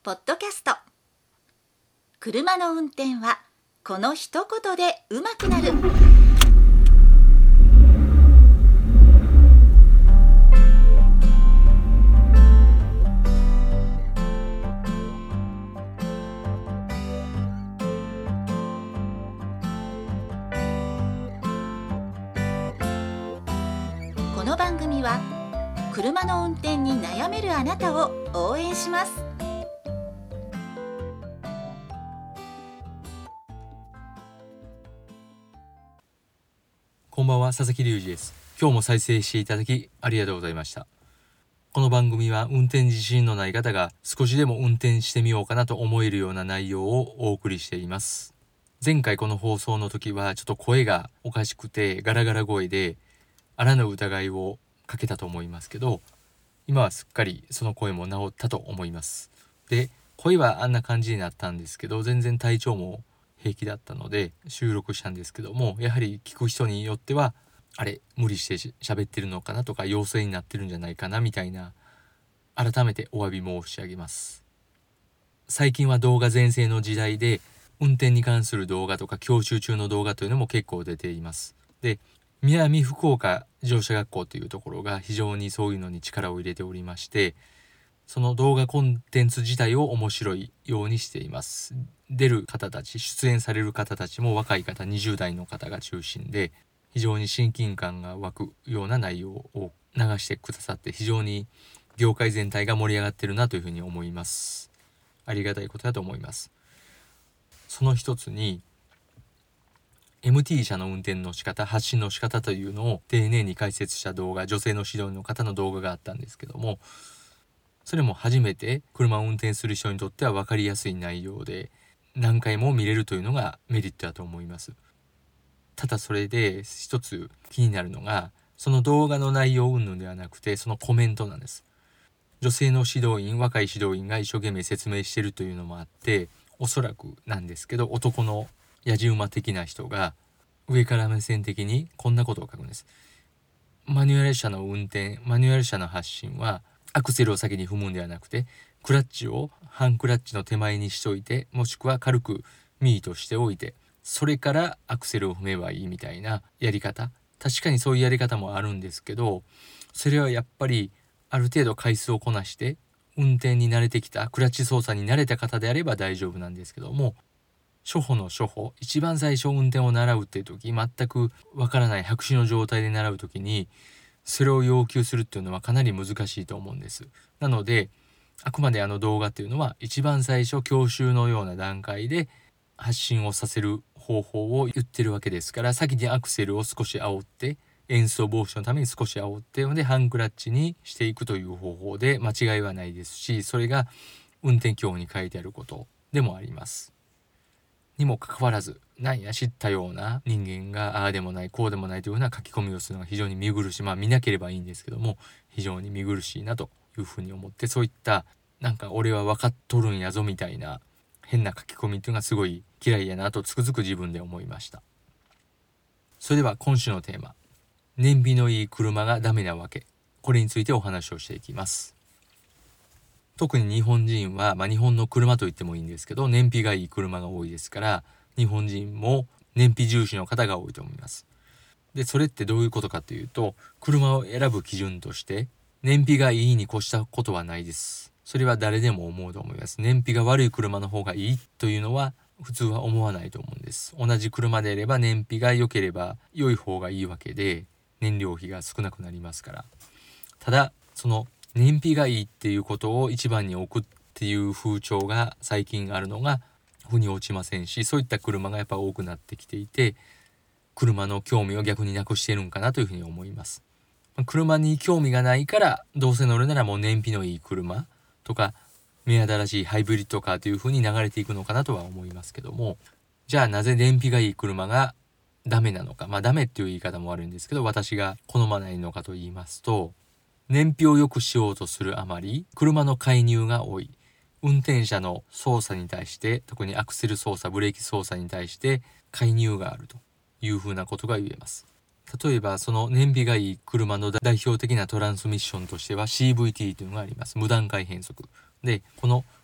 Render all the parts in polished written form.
ポッドキャスト。車の運転はこの一言で上手くなる。この番組は車の運転に悩めるあなたを応援します。 こんばんは、佐々木隆二です。今日も再生していただきありがとうございました。この番組は運転自信のない方が少しでも運転してみようかなと思えるような内容をお送りしています。前回この放送の時はちょっと声がおかしくてガラガラ声であらぬ疑いをかけたと思いますけど、今はすっかりその声も治ったと思います。で、声はあんな感じになったんですけど、全然体調も平気だったので収録したんですけども、やはり聞く人によってはあれ無理して喋ってるのかなとか陽性になってるんじゃないかなみたいな、改めてお詫び申し上げます。最近は動画全盛の時代で運転に関する動画とか教習中の動画というのも結構出ています。で、南福岡自動車学校というところが非常にそういうのに力を入れておりまして、その動画コンテンツ自体を面白いようにしています。出る方たち、出演される方たちも若い方、20代の方が中心で、非常に親近感が湧くような内容を流してくださって、非常に業界全体が盛り上がってるなというふうに思います。ありがたいことだと思います。その一つに MT 車の運転の仕方、発信の仕方というのを丁寧に解説した動画、女性の指導の方の動画があったんですけども、それも初めて車を運転する人にとっては分かりやすい内容で何回も見れるというのがメリットだと思います。ただそれで一つ気になるのが、その動画の内容云々ではなくてそのコメントなんです。女性の指導員、若い指導員が一生懸命説明しているというのもあって、おそらくなんですけど、男のやじ馬的な人が上から目線的にこんなことを書くんです。マニュアル車の運転、マニュアル車の発進はアクセルを先に踏むんではなくて、クラッチをハンクラッチの手前にしといて、もしくは軽くミートしておいて、それからアクセルを踏めばいいみたいなやり方。確かにそういうやり方もあるんですけど、それはやっぱりある程度回数をこなして運転に慣れてきた、クラッチ操作に慣れた方であれば大丈夫なんですけども、初歩の初歩、一番最初運転を習うっていう時、全くわからない白紙の状態で習う時にそれを要求するっていうのはかなり難しいと思うんです。なのであくまで動画っていうのは一番最初教習のような段階で発信をさせる方法を言ってるわけですから、先にアクセルを少し煽って、演奏防止のために少し煽ってでハンクラッチにしていくという方法で間違いはないですし、それが運転教に書いてあることでもあります。にもかかわらず、なんや知ったような人間がああでもないこうでもないというような書き込みをするのが非常に見苦しい。見なければいいんですけども、非常に見苦しいなというふうに思って、そういったなんか俺は分かっとるんやぞみたいな変な書き込みっていうのがすごい嫌いやなとつくづく自分で思いました。それでは今週のテーマ、燃費のいい車がダメなわけ、これについてお話をしていきます。特に日本人は、日本の車と言ってもいいんですけど、燃費がいい車が多いですから、日本人も燃費重視の方が多いと思います。で、それってどういうことかというと、車を選ぶ基準として燃費がいいに越したことはないです。それは誰でも思うと思います。燃費が悪い車の方がいいというのは普通は思わないと思うんです。同じ車であれば燃費が良ければ良い方がいいわけで、燃料費が少なくなりますから。ただその燃費がいいっていうことを一番に置くっていう風潮が最近あるのが腑に落ちませんし、そういった車がやっぱ多くなってきていて、車の興味を逆になくしているんかなというふうに思います。車に興味がないから、どうせ乗るならもう燃費のいい車とか目新しいハイブリッドカーというふうに流れていくのかなとは思いますけども、じゃあなぜ燃費がいい車がダメなのか、ダメっていう言い方も悪いんですけど、私が好まないのかと言いますと、燃費を良くしようとするあまり車の介入が多い。運転者の操作に対して、特にアクセル操作、ブレーキ操作に対して介入があるというふうなことが言えます。例えばその燃費がいい車の代表的なトランスミッションとしては CVT というのがあります。無段階変速で、この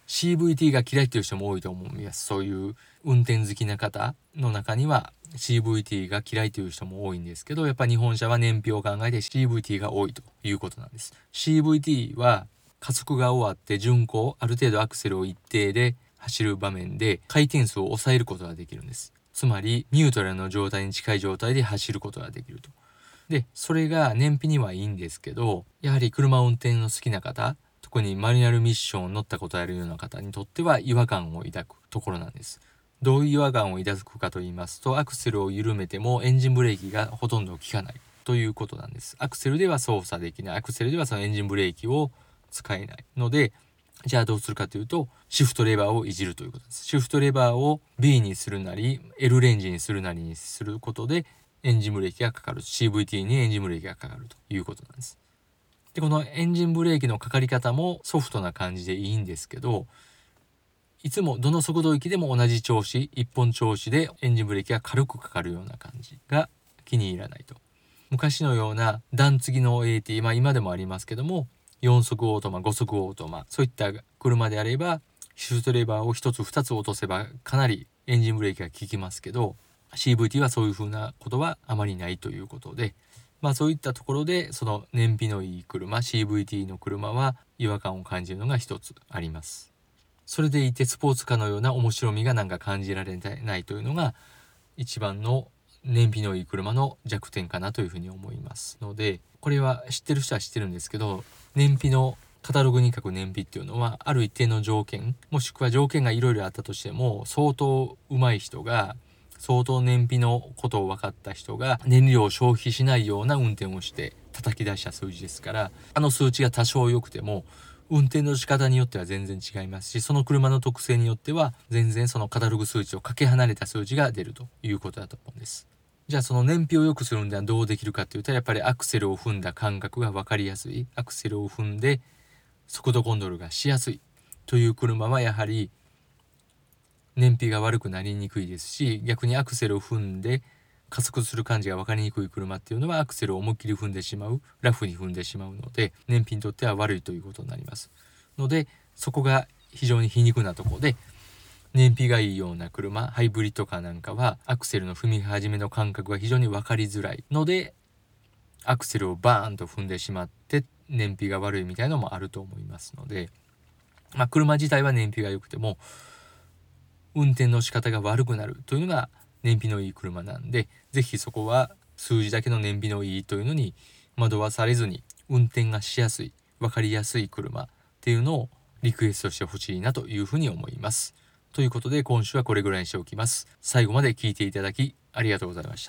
CVT が嫌いという人も多いと思います。そういう運転好きな方の中には CVT が嫌いという人も多いんですけど、やっぱ日本車は燃費を考えて CVT が多いということなんです。CVT は加速が終わって巡航、ある程度アクセルを一定で走る場面で回転数を抑えることができるんです。つまりニュートラルの状態に近い状態で走ることができると。で、それが燃費にはいいんですけど、やはり車運転の好きな方、特にマニュアルミッションを乗ったことあるような方にとっては違和感を抱くところなんです。どういう違和感を抱くかと言いますと、アクセルを緩めてもエンジンブレーキがほとんど効かないということなんです。アクセルでは操作できない、アクセルではそのエンジンブレーキを使えないので、じゃあどうするかというと、シフトレバーをいじるということです。シフトレバーを B にするなり L レンジにするなりにすることでエンジンブレーキがかかる、 CVT にエンジンブレーキがかかるということなんです。で、このエンジンブレーキのかかり方もソフトな感じでいいんですけど、いつもどの速度域でも同じ調子、一本調子でエンジンブレーキが軽くかかるような感じが気に入らないと。昔のような段継ぎの AT、今でもありますけども、4速オートマ、5速オートマ、そういった車であればシフトレバーを1つ2つ落とせばかなりエンジンブレーキが効きますけど、 CVT はそういうふうなことはあまりないということで、そういったところでその燃費のいい車 CVT の車は違和感を感じるのが一つあります。それでいてスポーツカーのような面白みがなんか感じられないというのが一番の燃費のいい車の弱点かなというふうに思いますので、これは知ってる人は知ってるんですけど、燃費のカタログに書く燃費っていうのはある一定の条件、もしくは条件がいろいろあったとしても、相当上手い人が、相当燃費のことを分かった人が燃料を消費しないような運転をして叩き出した数字ですから、あの数値が多少良くても運転の仕方によっては全然違いますし、その車の特性によっては全然そのカタログ数値をかけ離れた数値が出るということだと思うんです。じゃあその燃費を良くするにはどうできるかというと、やっぱりアクセルを踏んだ感覚が分かりやすい、アクセルを踏んで速度コントロールがしやすいという車はやはり燃費が悪くなりにくいですし、逆にアクセルを踏んで加速する感じが分かりにくい車っていうのはアクセルを思いっきり踏んでしまう、ラフに踏んでしまうので燃費にとっては悪いということになりますので、そこが非常に皮肉なところで、燃費がいいような車、ハイブリッドカーなんかはアクセルの踏み始めの感覚が非常に分かりづらいので、アクセルをバーンと踏んでしまって燃費が悪いみたいなのもあると思いますので、車自体は燃費が良くても運転の仕方が悪くなるというのが燃費のいい車なんで、ぜひそこは数字だけの燃費のいいというのに惑わされずに、運転がしやすい、分かりやすい車っていうのをリクエストしてほしいなというふうに思います。ということで今週はこれぐらいにしておきます。最後まで聞いていただきありがとうございました。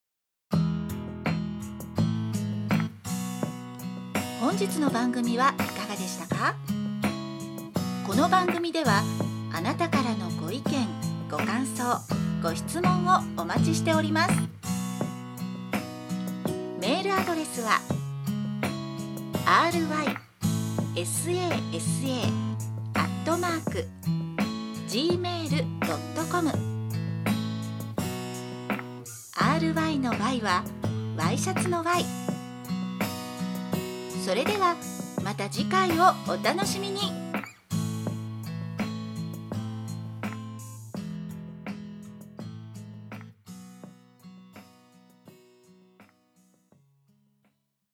本日の番組はいかがでしたか？この番組ではあなたからのご意見、ご感想、ご質問をお待ちしております。メールアドレスは rysasa@gmail.com RY の Y はワイシャツの Y。 それではまた次回をお楽しみに。